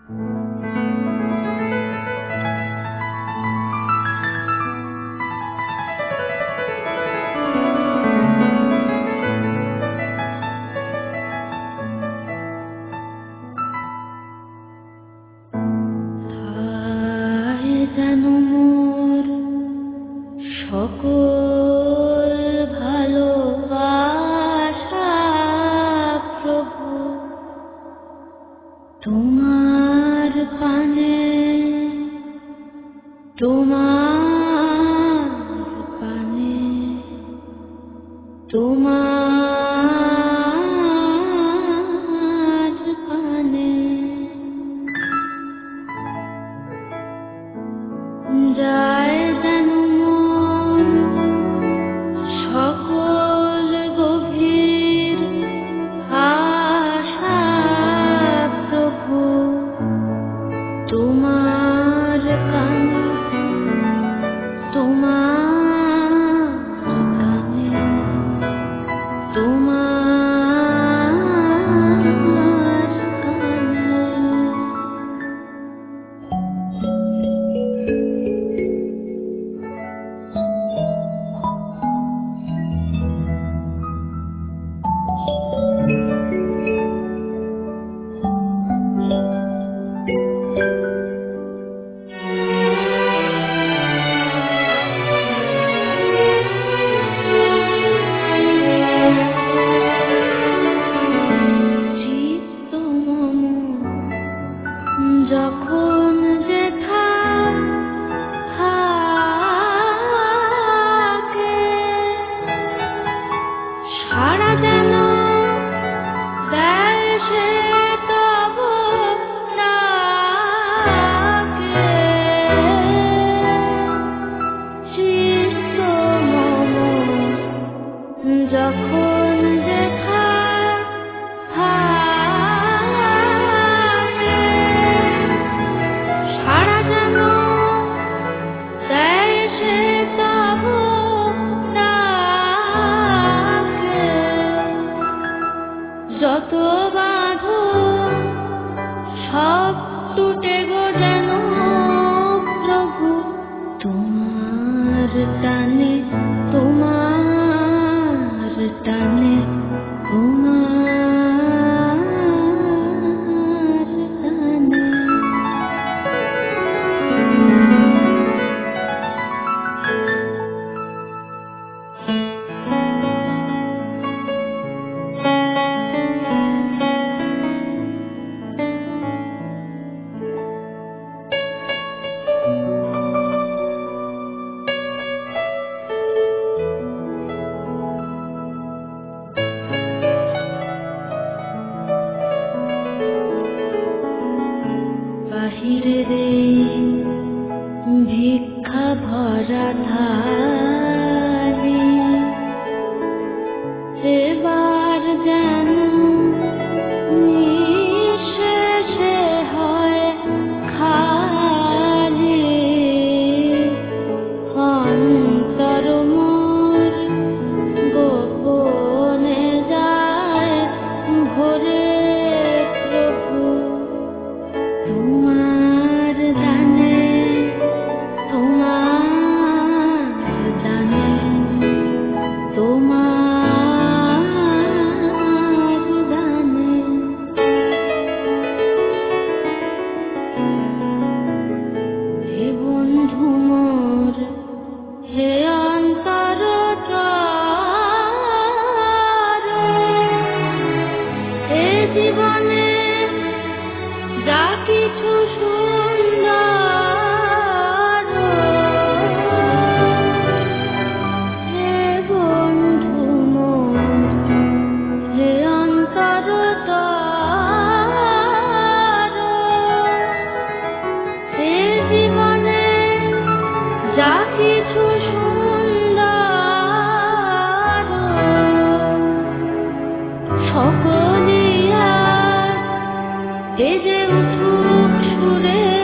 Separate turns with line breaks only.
যেন মোর সকল ভালোবাসা প্রভু তোমার পানে, তোমার পানে, তোমার পানে যায় যেন মন সকল গভীর আশা প্রভু তোমার কানে, তোমার কানে, তোমার কানে। যখন যেথা থাকে সারা যেন দেয় সে তব ডাকে। চিত্ত মম যখন যেথা যত বাঁধন সব টুটে গো যেন প্রভু তোমার টানে, তোমার টানে, তোমার টানে। বাহিরের ভিক্ষা ভরা থালি এবার যেন নিঃশেষে হয় খালি। অন্তর মোর গোপনে যায় ভরে প্রভু তোমার দানে, তোমার দানে, তোমার দানে। হে বন্ধু মোর, হে অন্তর এ জীবনে যা কিছু সুন্দর, হে বন্ধু মোর, হে অন্তর এ জীবনে যা কিছু সুন্দর সকলিয়া এ যে উঠুক সুরে